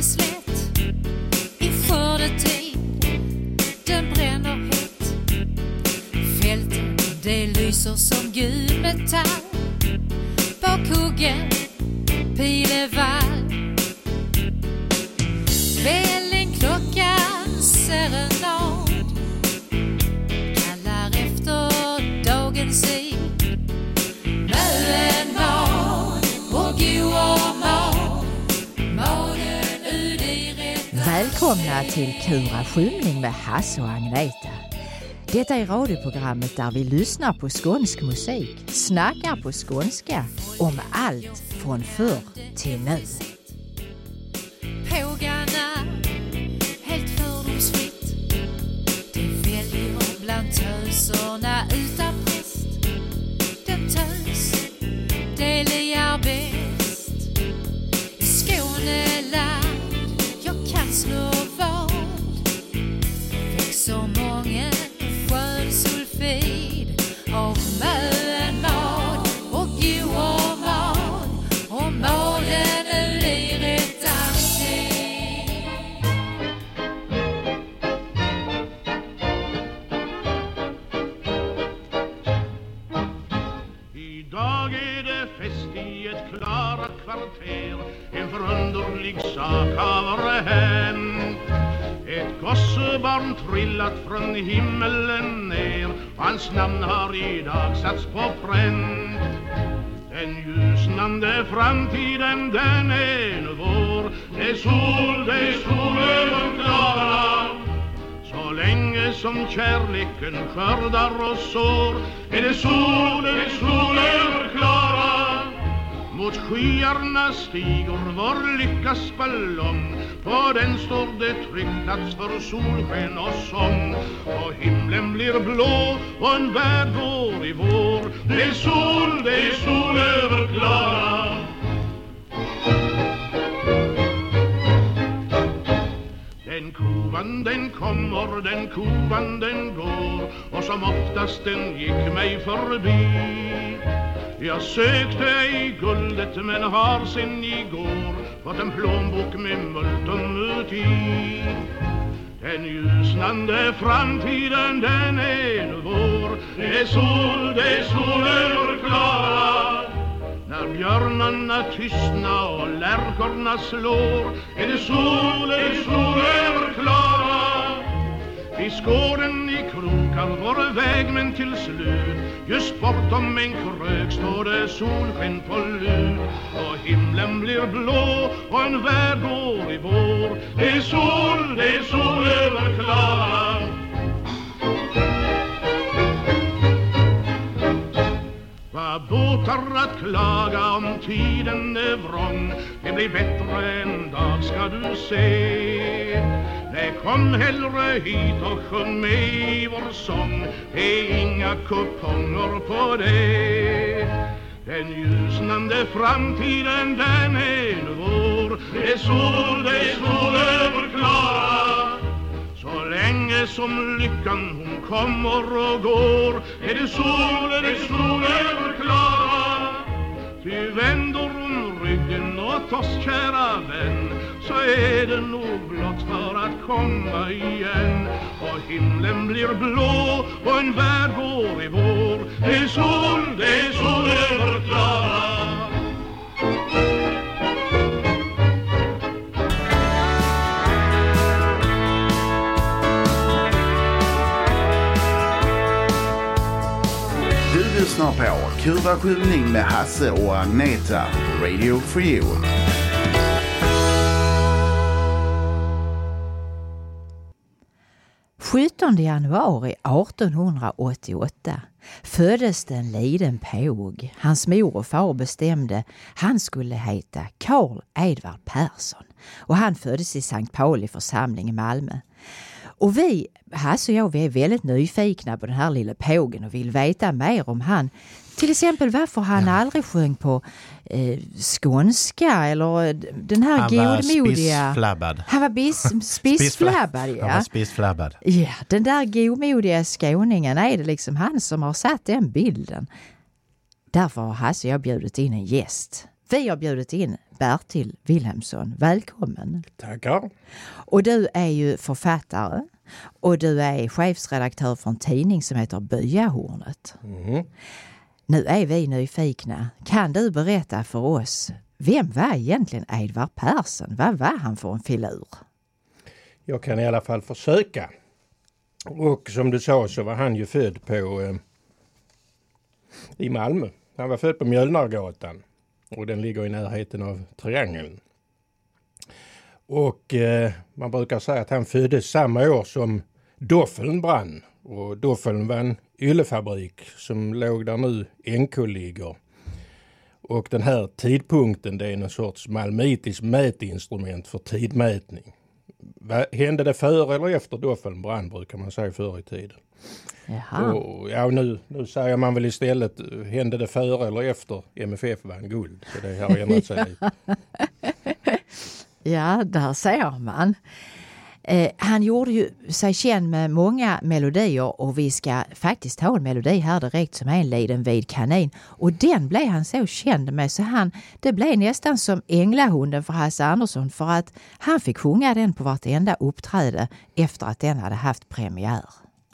är slätt i skördetid, den bränner hett. Fälten, det lyser som gul metall. Bak huggen, pilevall. Välling klockan, serenad. Kallar efter dagens sid. Möen mat och goa mat. Magen ut i rätt. Välkomna till Kura Skymning med Hasse och Agneta. Detta är radioprogrammet där vi lyssnar på skånsk musik, snackar på skånska om allt från förr till nu. Pågarna, helt fördomsfritt. Det väljer bland töserna utan präst. Den tös, det liar bäst. I Skåneland, jag kan slå vad. Växer många sköldsulfid av Möen mat och goa mat. Och magen ut i rättan tid. Idag är det fest i ett Klara kvarter. En förunderlig sak har hänt. Ett gossebarn trillat från himmelen ner. Hans namn har idag satts på pränt. Den ljusnande framtiden, den är nu vår. Det är sol över Klara. Så länge som kärleken skördar och sår är det sol över Klara. Mot skyarna stiger vår lyckas ballong. På den står det tryckt plats för solsken och sång. Och himlen blir blå och en värld går i vår. Det är sol över Klara. Den kovan den kommer, den kovan den går. Och som oftast den gick mig förbi. Jag sökte i guldet men har sen igår fått en plånbok med multum uti. Den ljusnande framtiden, den är nu vår. Det är sol över Klara. När björnarna tystna och lärkorna slår är det sol över Klara. I skåren i krokar vår väg men till slut. Just bortom en krök står det solsken på lut. Och himlen blir blå och en värld går i vår. Det är sol över Klara. Vad båtar att klaga om tiden är vrång. Det blir bättre en dag ska du se. Nej, kom hellre hit och sjung med i vår sång. Det är inga kuponger på det. Den ljusnande framtiden, den är nu vår. Det är sol över Klara. Så länge som lyckan hon kommer och går är det sol över Klara. Ty vänder hon ryggen åt oss kära vän, så är det nog blott för att komma igen. Och himlen blir blå och en värld går i vår. Det är sol över Klara. Du lyssnar på Kura Skymning med Hasse och Agneta, Radio for you. Den 17 januari 1888 föddes en liten påg. Hans mor och far bestämde han skulle heta Karl Edvard Persson. Och han föddes i Sankt Pauli församling i Malmö. Och vi, Hasse och jag, vi är väldigt nyfikna på den här lilla pågen och vill veta mer om han. Till exempel varför han aldrig sjöng på skånska eller den här godmodiga... Han var spissflabbad. Ja. Han var spissflabbad. Ja, den där godmodiga skåningen, är det liksom han som har satt den bilden. Därför har Hasse och jag bjudit in en gäst. Vi har bjudit in Bertil Wilhelmsson. Välkommen. Tackar. Och du är ju författare och du är chefsredaktör för en tidning som heter Byahornet. Mm. Nu är vi nyfikna. Kan du berätta för oss, vem var egentligen Edvard Persson? Vad var han för en filur? Jag kan i alla fall försöka. Och som du sa så var han ju född i Malmö. Han var född på Mjölnargatan och den ligger i närheten av Triangeln. Och man brukar säga att han föddes samma år som Doffeln brann. Och Doffeln var en yllefabrik som låg där nu NK ligger. Och den här tidpunkten, det är en sorts malmitisk mätinstrument för tidmätning. Hände det före eller efter Doffeln brann, brukar man säga förr i tiden. Jaha. Och nu säger man väl istället, hände det före eller efter MFF vann guld? Så det har ändrat sig lite. Ja, där ser man. Han gjorde ju sig känd med många melodier och vi ska faktiskt ha en melodi här direkt som är en liten vid kanin. Och den blev han så känd med så det blev nästan som Änglahunden för Hasse Andersson för att han fick sjunga den på vartenda uppträde efter att den hade haft premiär.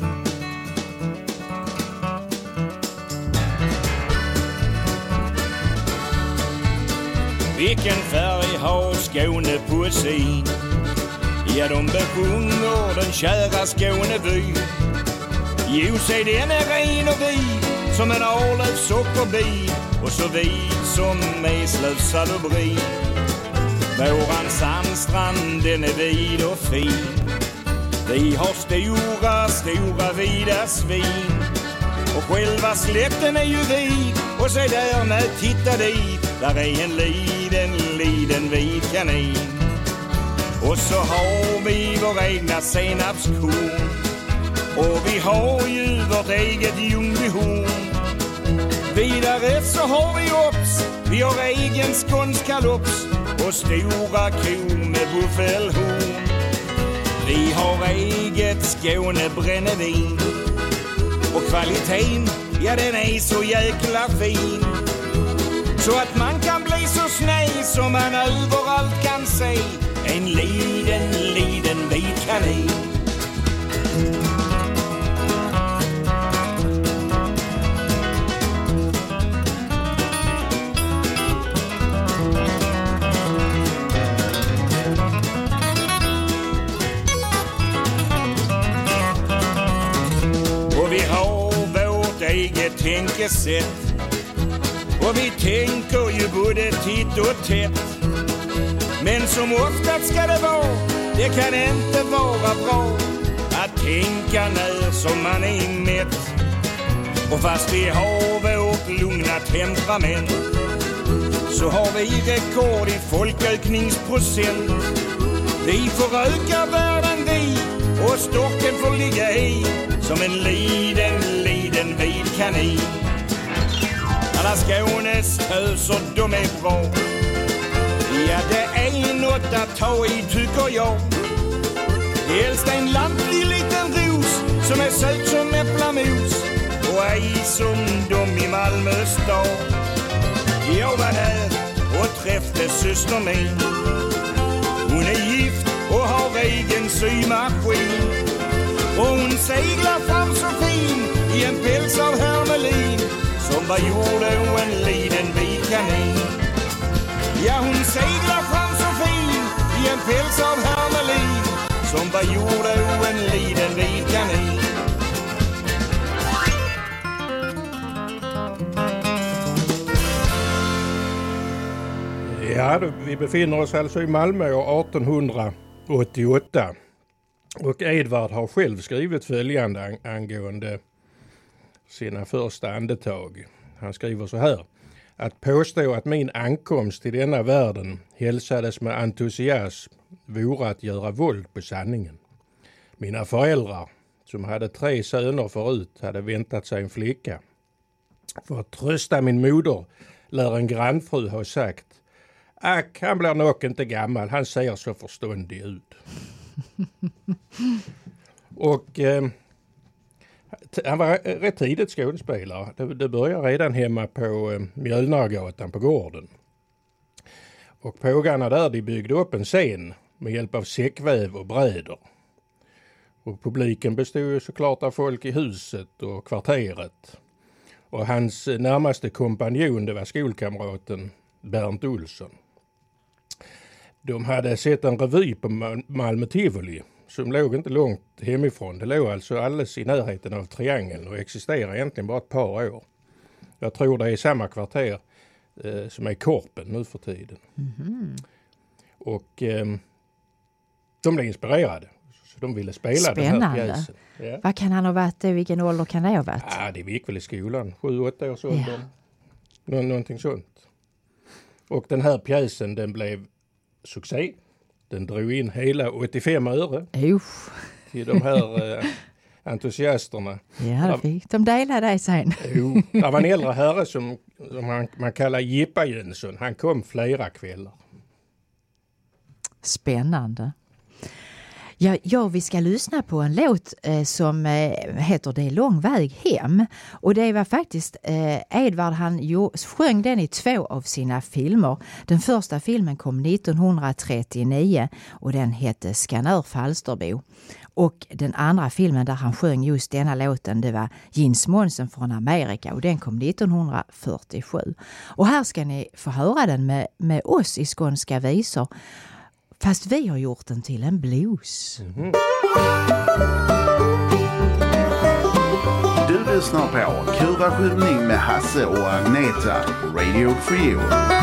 Vilken färg har Skåne på sin? Ja, de besjunger den kära Skåneby. Jo, se den är ren och vid som en Arlövs sockerbi och så vid som Eslövs salubri. Våran sandstrand, den är vid och fin. Vi har stora vida svin. Och själva slätten är ju vid och se där med titta dit. Där är en liten vid kanin. Och så har vi vår egna senapskorn. Och vi har ju vårt eget Ljungbyhorn. Vidare så har vi ops. Vi har egen skånskalops. Och stora kor med buffelhorn. Vi har eget Skånebrännevin. Och kvaliteten, ja den är så jäkla fin. Så att man kan bli så snäll som man överallt kan se. En liten vit kanin. Och vi har vårt eget tänkesätt. Och vi tänker ju både titt och tätt. Men som ofta ska det vara, det kan inte vara bra att tänka när som man är mätt. Och fast vi har vårt lugna temperament så har vi rekord i folkökningsprocent. Vi får öka världen vi och storken får ligga i som en liten vit kanin. Alla Skånes töser, de är bra. Ja, det är något att ta i tycker jag. Helst en lantlig liten ros som är söt som äpplamos och ej som de i Malmö stad. Jag var där och träffade syster min. Hon är gift och har egen symaskin. Och hon seglar fram så fin i en päls av hermelin som var gjord och en liten vit kanin. Ja, hon seglar fram så fin i en päls av hermelin som var gjord och en liten vit kanin. Ja, vi befinner oss alltså i Malmö år 1888. Och Edvard har själv skrivit följande angående sina första andetag. Han skriver så här. Att påstå att min ankomst till denna världen hälsades med entusiasm vore att göra våld på sanningen. Mina föräldrar, som hade 3 söner förut, hade väntat sig en flicka. För att trösta min moder lär en grannfru ha sagt: Ack, han blir nog inte gammal, han ser så förståndig ut. Och han var rätt tidigt skådespelare. Det började redan hemma på Mjölnargatan på gården. Och pågarna där, de byggde upp en scen med hjälp av säckväv och bräder. Och publiken bestod ju såklart av folk i huset och kvarteret. Och hans närmaste kompanjon, det var skolkamraten Bernt Olsson. De hade sett en revy på Malmö Tivoli som låg inte långt hemifrån. Det låg alltså alldeles i närheten av Triangeln och existerar egentligen bara ett par år. Jag tror det är samma kvarter som är Korpen nu för tiden. Och de blev inspirerade. Så de ville spela den här pjäsen. Ja. Vad kan han ha varit? Vilken ålder kan det ha varit? Ja, det gick väl i skolan. 7-8 års ålder. Ja. Någonting sånt. Och den här pjäsen, den blev succé. Den drog in hela 85 öre till de här entusiasterna. Ja, det fick de delade det sen. Jo, det var en äldre herre som man kallar Jippa Jönsson. Han kom flera kvällar. Spännande. Ja, vi ska lyssna på en låt som heter Det är lång väg hem. Och det var faktiskt Edvard, han sjöng den i 2 av sina filmer. Den första filmen kom 1939 och den hette Skanör Falsterbo. Och den andra filmen där han sjöng just denna låten, det var Jens Monsen från Amerika och den kom 1947. Och här ska ni få höra den med oss i Skånska visor. Fast vi har gjort den till en blues. Du lyssnar på Kurvaskjutning med Hasse och Agneta. Radio Trio.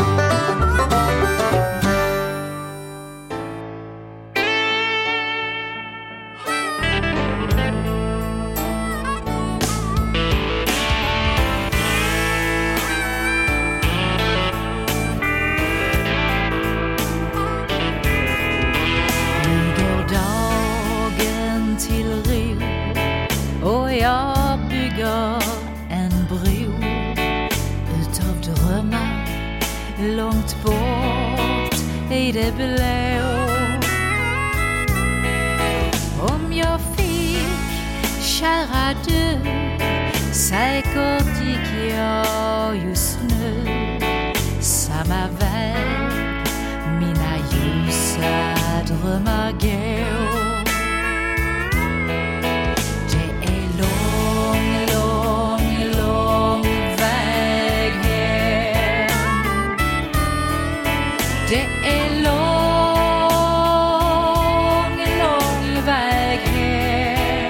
Långt bort i det blå. Om jag fick, kära du, säkert gick jag just nu samma väg mina ljusa drömmar går. Det är lång, lång, lång väg hem. Det är lång, lång väg hem.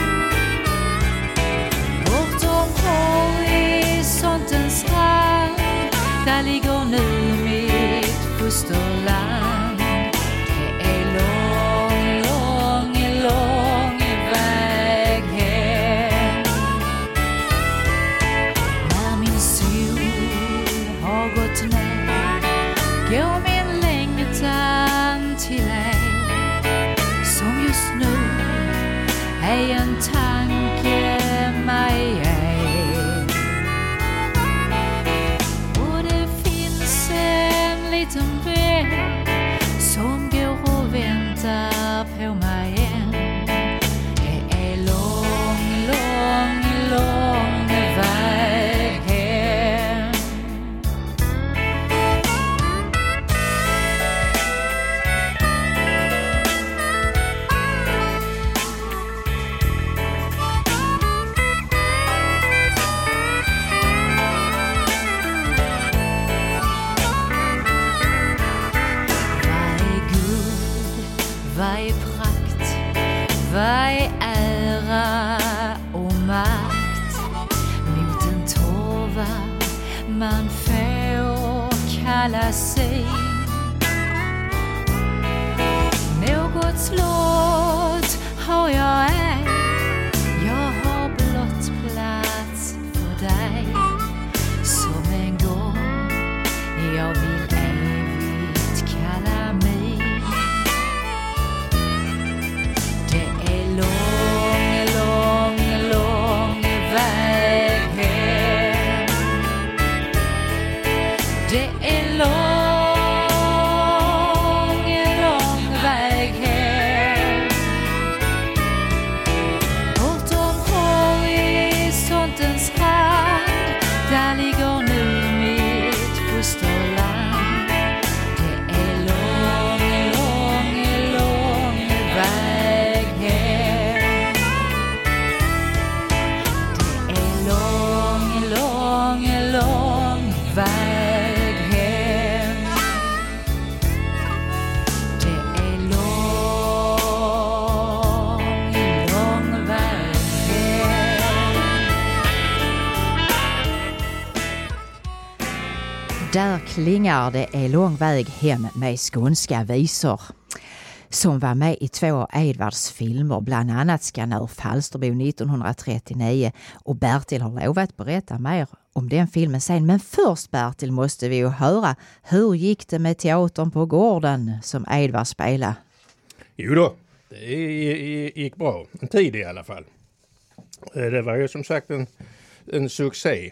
Bortom horisontens rand, där ligger nu mitt fosterland. Det är lång, lång, lång väg hem. När min sol har gått ner, går min längtan till dig, som just nu är en tanke mig ej. Och det finns en liten bäck som går och väntar på mig än. Det är lång, lång, lång väg hem. Vad är prakt, vad är ära och makt mot en torva man får kalla sig. Något slott har jag ej, jag har blott plats för dig. Som en gång jag vill evigt kalla mig. Lång, lång, lång väg hem. Det är lång, Där klingar det är lång väg hem med skånska visor som var med i 2 av Edvards filmer, bland annat Skanör Falsterbo 1939, och Bertil har lovat berätta mer om den filmen sen. Men först, Bertil, måste vi ju höra hur gick det med teatern på gården som Edvard spelade? Jo då, det gick bra. En tid i alla fall. Det var ju som sagt en succé.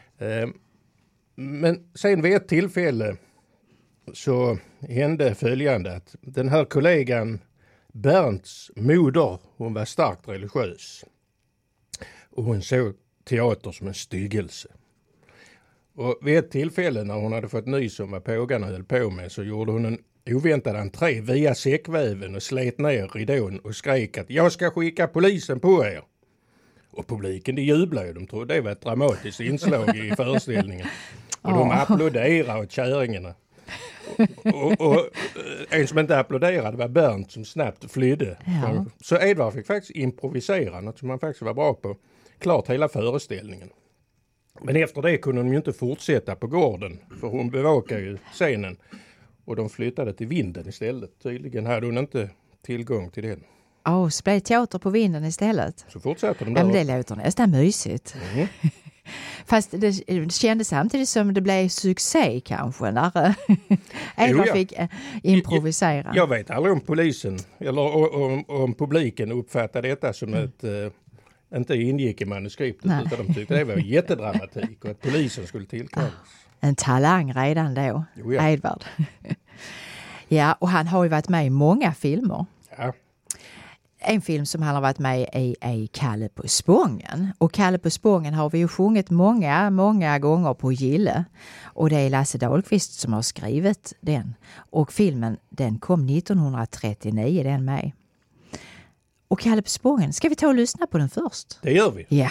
Men sen vid ett tillfälle så hände följande, att den här kollegan Bernts moder, hon var starkt religiös. Och hon såg teater som en styggelse. Och vid ett tillfälle när hon hade fått nys om vad pågarna höll på med, så gjorde hon en oväntad entré via säckväven och slet ner ridån och skrek att jag ska skicka polisen på er. Och publiken, de jublade, de trodde det var ett dramatiskt inslag i föreställningen. Och de applåderade åt kärringarna. Och en som inte applåderade var Bernt som snabbt flydde. Ja. Så Edvard fick faktiskt improvisera, något som han faktiskt var bra på. Klart hela föreställningen. Men efter det kunde de ju inte fortsätta på gården, för hon bevakade ju scenen. Och de flyttade till Vinden istället. Tydligen hade hon inte tillgång till den. Så blev teater på Vinden istället. Så fortsatte de där. Ja, men det låter nästan mysigt. Mm. Fast det kändes samtidigt som det blev succé kanske när Edvard fick improvisera. Jag vet aldrig om polisen eller om publiken uppfattade detta som ett inte ingick i manuskriptet. Nej. Utan de tyckte det var jättedramatik och att polisen skulle tillkallas. En talang redan då, Edvard. Ja, och han har ju varit med i många filmer. Ja. En film som han har varit med i är Kalle på Spången. Och Kalle på Spången har vi ju sjungit många gånger på Gille. Och det är Lasse Dahlqvist som har skrivit den. Och filmen, den kom 1939, den med. Och Kalle på Spången, ska vi ta och lyssna på den först? Det gör vi. Ja.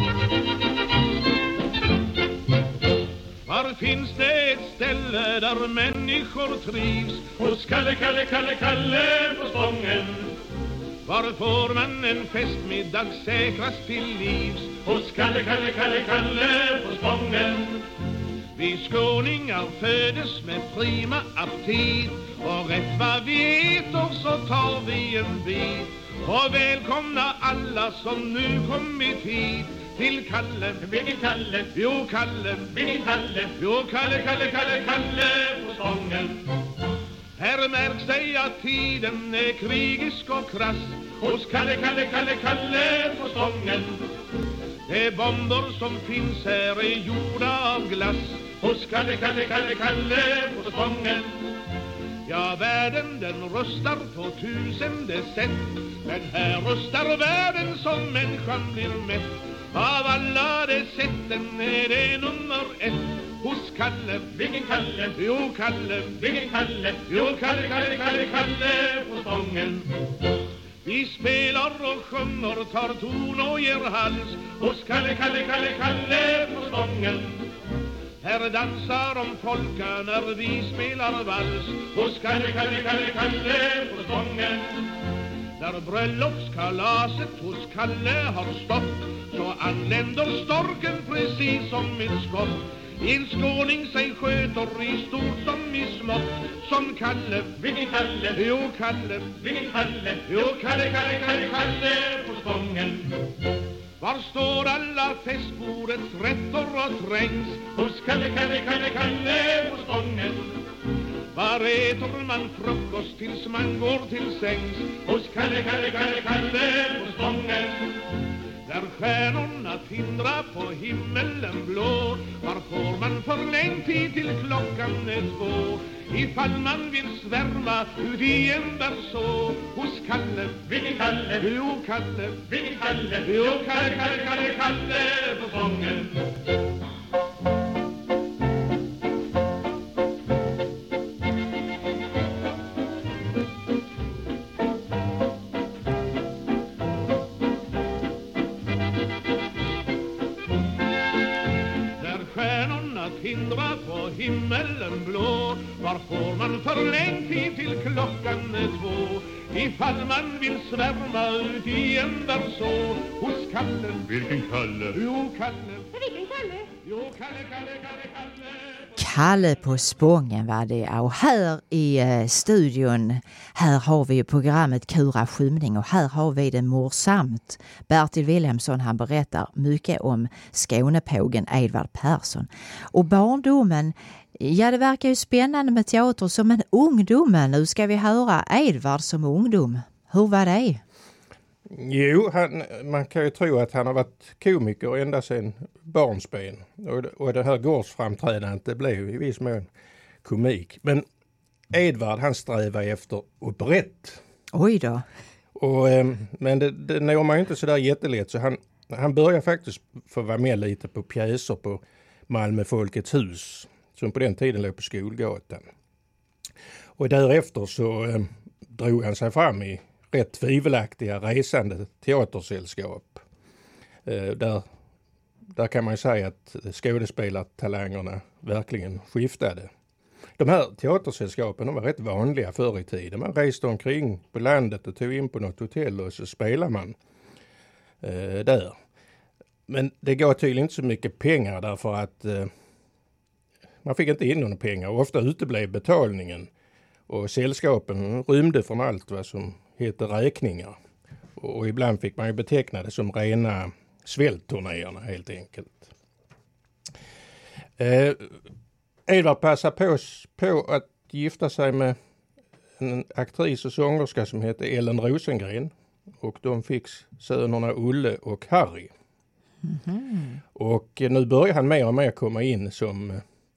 Var finns det ett ställe där människor trivs? Hos Kalle, Kalle, Kalle, Kalle på Spången. Var får man en festmiddag säkrast till livs? Hos Kalle, Kalle, Kalle, Kalle på Spången. Vi skåningar födes med prima aptit, och rätt vad vi äter så tar vi en bit. Och välkomna alla som nu kommit hit till Kalle, vilken Kalle, jo Kalle, vilken Kalle, jo Kalle, Kalle, Kalle, Kalle på Spången. Här märks det att tiden är krigisk och krass. Hos Kalle, Kalle, Kalle, Kalle på Spången. De bomber som finns här är gjorda av glass. Hos Kalle, Kalle, Kalle, Kalle på Spången. Ja, världen den röstar på tusende sätt, men här röstar världen som människan blir mätt. Av alla de sätten är det nummer 1. Hos Kalle, vilken Kalle, jo Kalle, vilken Kalle, jo Kalle, Kalle, Kalle, Kalle på Spången. Vi spelar och sjunger, tar ton och ger hals. Hos Kalle, Kalle, Kalle, Kalle på Spången. Här dansar de folka när vi spelar vals. Hos Kalle, Kalle, Kalle, Kalle på Spången. När bröllopskalaset hos Kalle har stått, så anländer storken precis som ett skott. En skåning sig sköter i stort som i smått. Som Kalle, vilken Kalle, jo Kalle, vilken Kalle, jo Kalle, Kalle, Kalle, Kalle på Spången. Var står alla festbordets rätter och trängs? Hos Kalle, Kalle, Kalle, Kalle på Spången. Var äter man frukost tills man går till sängs? Hos Kalle, Kalle, Kalle, Kalle på Spången. Där stjärnorna tindrar på himmelen blå, var får man förlängd tid till klockan är 2? Ifall man vill svärma ut i en där så. Hos Kalle, vilken Kalle, jo Kalle, vilken Kalle, jo Kalle, Kalle, Kalle, Kalle på Spången. Hindra på himmelen blå, var får man förlängd tid till klockan är 2? Ifall man vill svärma ut i en verså hos Kalle. Vilken Kalle? Jo, Kalle. Vilken Kalle? Jo, Kalle. Kalle på Spången var det. Och här i studion, här har vi ju programmet Kura skymning och här har vi det morsamt. Bertil Wilhelmsson, han berättar mycket om Skånepågen Edvard Persson. Och barndomen, ja det verkar ju spännande med teater som en ungdom. Nu ska vi höra Edvard som ungdom. Hur var det? Jo, man kan ju tro att han har varit komiker ända sedan barnsben. Och det här gårdsframträdandet, det blev i viss mån komik. Men Edvard, han strävar efter operett. Oj då. Men det når man ju inte så där jättelätt. Så han börjar faktiskt få vara med lite på pjäser på Malmö Folkets hus. Som på den tiden låg på Skolgatan. Och därefter så drog han sig fram i rätt tvivelaktiga resande teatersällskap. Där kan man ju säga att skådespelartalangerna verkligen skiftade. De här teatersällskapen, de var rätt vanliga förr i tiden. Man reste omkring på landet och tog in på något hotell och så spelar man där. Men det gav tydligen inte så mycket pengar därför att man fick inte in några pengar. Och ofta uteblev betalningen och sällskapen rymde från allt vad som heter räkningar. Och ibland fick man ju beteckna det som rena svältturnéerna helt enkelt. Edvard passade på att gifta sig med en aktris och sångerska som hette Ellen Rosengren. Och de fick sönerna Olle och Harry. Mm-hmm. Och nu börjar han mer och mer komma in som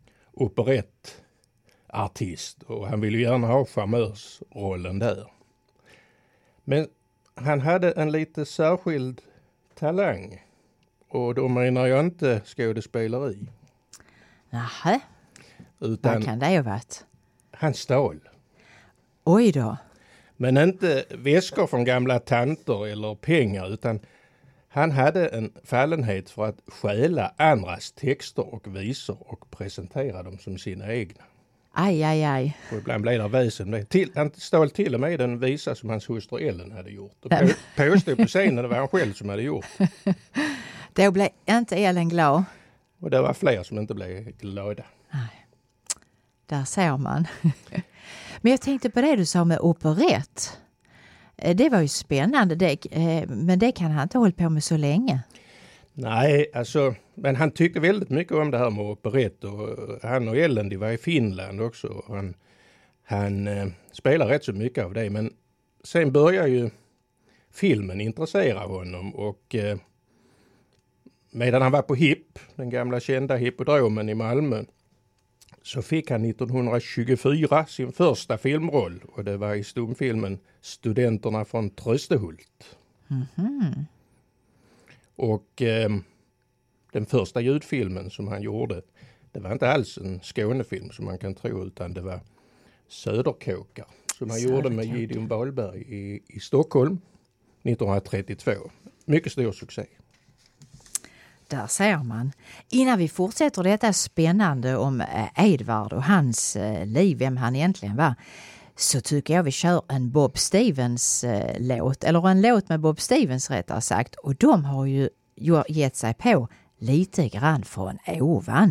operettartist. Och han vill ju gärna ha charmörsrollen där. Men han hade en lite särskild talang. Och då menar jag inte skådespeleri. Nähä. Utan vad kan det ha varit? Han stal. Oj då. Men inte väskor från gamla tanter eller pengar, utan han hade en fallenhet för att stjäla andras texter och visor och presentera dem som sina egna. Aj. Och ibland blev det väsen. Han stal till och med en visa som hans hustru Ellen hade gjort. Och påstod på scenen det var han själv som hade gjort. Då blev inte Ellen glad. Och det var fler som inte blev glada. Nej. Där ser man. Men jag tänkte på det du sa med operett. Det var ju spännande, men det kan han inte hålla på med så länge. Nej, alltså, men han tyckte väldigt mycket om det här med operett. Och han och Ellen, de var i Finland också. Och han spelar rätt så mycket av det. Men sen börjar ju filmen intressera honom. Och medan han var på HIP, den gamla kända hippodromen i Malmö, så fick han 1924 sin första filmroll. Och det var i stumfilmen Studenterna från Tröstehult. Mm-hmm. Och den första ljudfilmen som han gjorde, det var inte alls en Skånefilm som man kan tro, utan det var Söderkåkar som han gjorde med Gideon Wahlberg i Stockholm 1932. Mycket stor succé. Där ser man. Innan vi fortsätter detta spännande om Edvard och hans liv, vem han egentligen var, så tycker jag vi kör en Bob Stevens låt, eller en låt med Bob Stevens rättare sagt. Och de har ju gett sig på lite grann från ovan.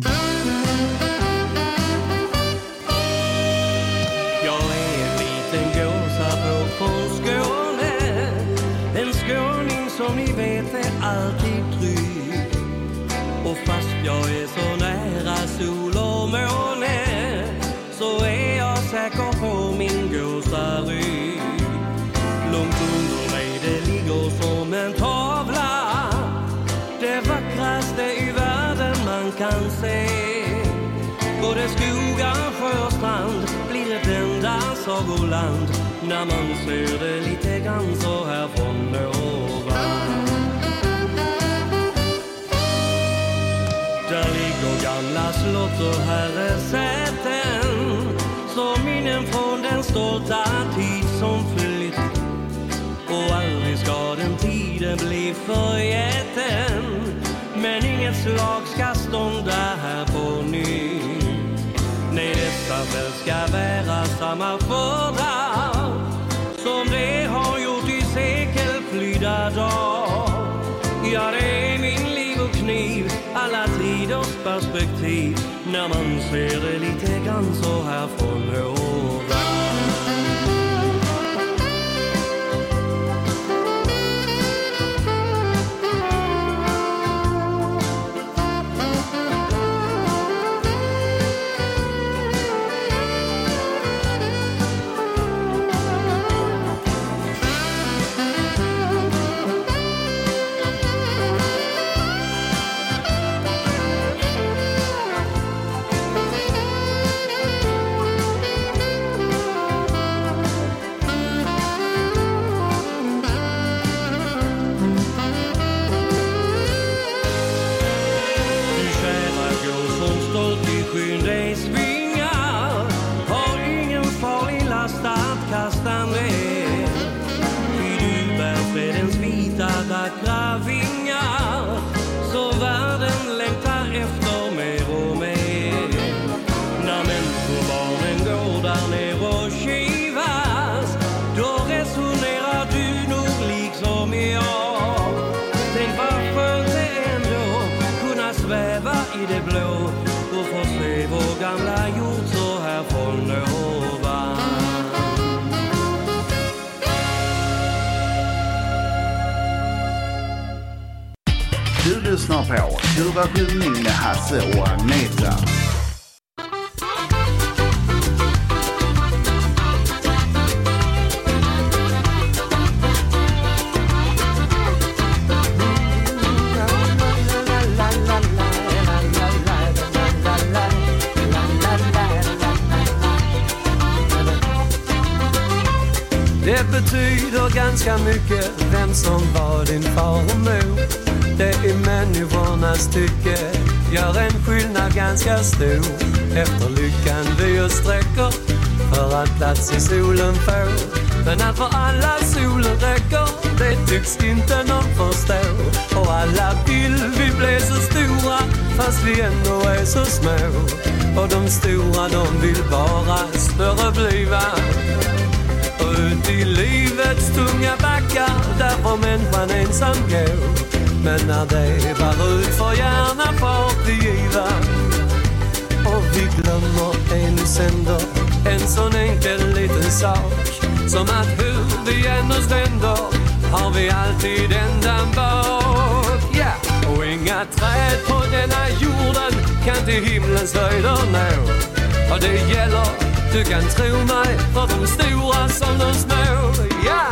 Jag är en liten gåsa från Skåne, en skåning som ni vet är alltid trygg. Och fast jag är så nära sol och måne, så är jag säker på min gåsarygg. Långt under mig det ligger som en tavla, det vackraste i världen man kan se. Både skogar, sjö och strand blir ett enda sagoland, när man ser det lite grann så här från ovan. Där ligger gamla slott och herresäten, som minnen från den stolta tid som flytt. Och aldrig ska den tiden bli förgäten, men inget slag ska stånda här på nytt. Nej, dessa väl ska bära samma fördar som det perspektiv när man ser det lite grann så här från ovan. Du lyssnar på Kura skylning med Hasse och Agneta. Det betyder ganska mycket vem som var din far och mor. Det är människornas tycke gör en skillnad ganska stor. Efter lyckan vi oss sträcker för att plats i solen får. Men att för alla solen räcker, det tycks inte någon förstå. Och alla vill vi bli så stora fast vi ändå är så små. Och de stora de vill bara större bliva. Och ut i livets tunga backar där får människan ensam gå. Men när det var ut för gärna fart i giva. Och vi glömmer en sänder en sån enkel liten sak som att hur vi än oss vänder har vi alltid ändan bak. Yeah. Och inga träd på denna jorden kan till himlens höjder nå. Och det gäller, du kan tro mig, för de stora som de små. Yeah.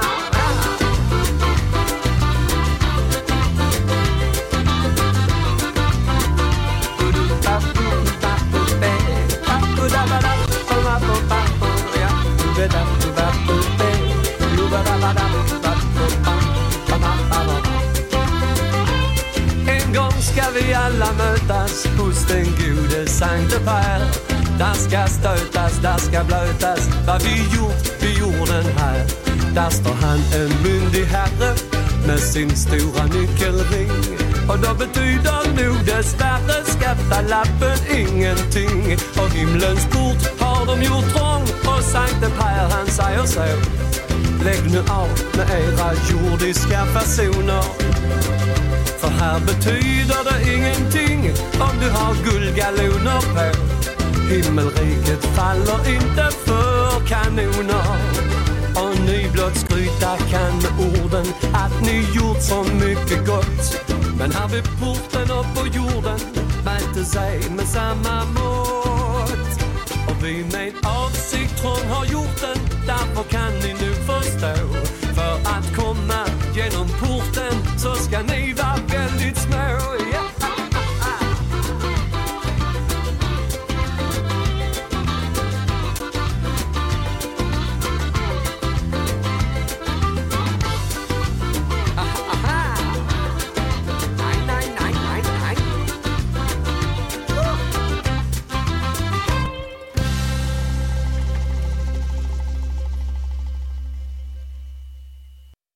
En gång ska vi alla mötas hos den gode Sankte Per. Där ska stötas, där ska blötas vad vi gjort vid jorden här. Där står han en myndig herre med sin stora nyckelring. Och då betyder nog dessvärre skattalappen ingenting. Och himlens port har de gjort trång och Sankte Per han säger så: lägg nu av med era jordiska personer. För här betyder det ingenting om du har guldgaloner på. Himmelriket faller inte för kanoner. Och ni blott skryta kan med orden att ni gjort så mycket gott. Men här vid porten upp på jorden mäter sig med samma mått. Och vi med avsikt har gjort den, därför kan ni nu förstå